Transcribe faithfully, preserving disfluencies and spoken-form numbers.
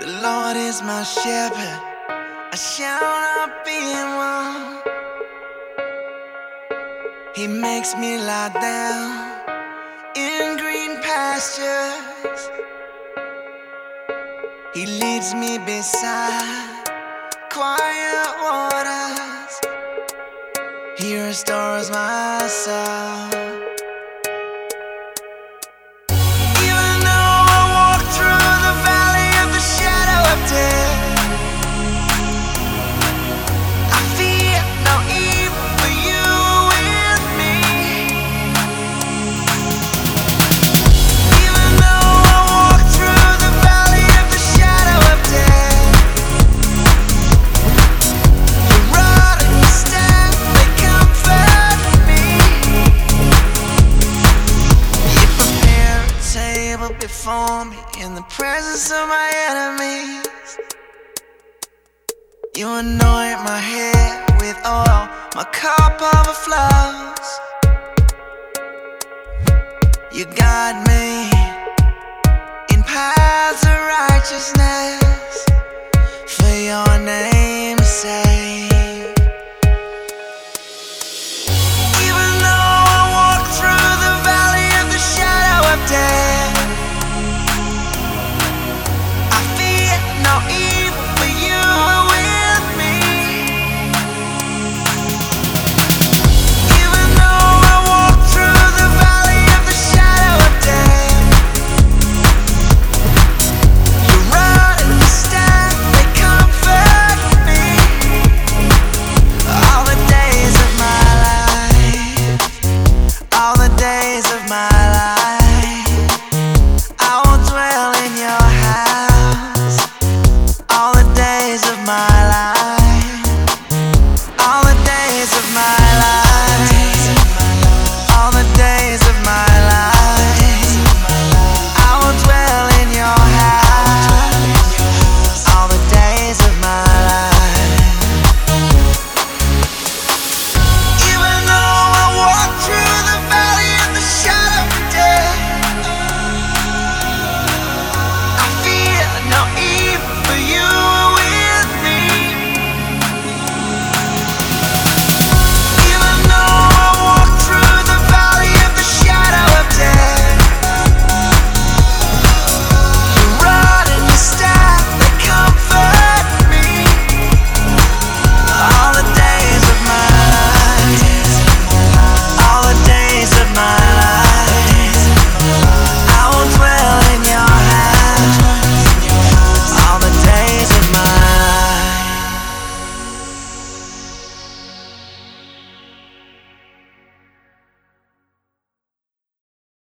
The Lord is my shepherd, I shall not be in want. He makes me lie down in green pastures. He leads me beside quiet waters. He restores my soul. Before me in the presence of my enemies. You anoint my head with oil, my cup overflows. You guide me in paths of righteousness for your name.